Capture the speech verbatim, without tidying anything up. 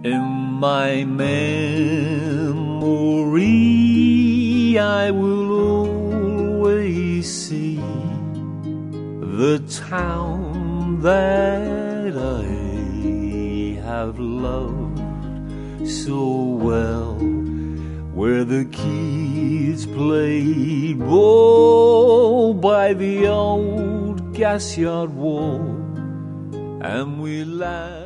In my memory, I will always see the town that I have loved so well, where the kids played ball by the old gas yard wall, and we laughed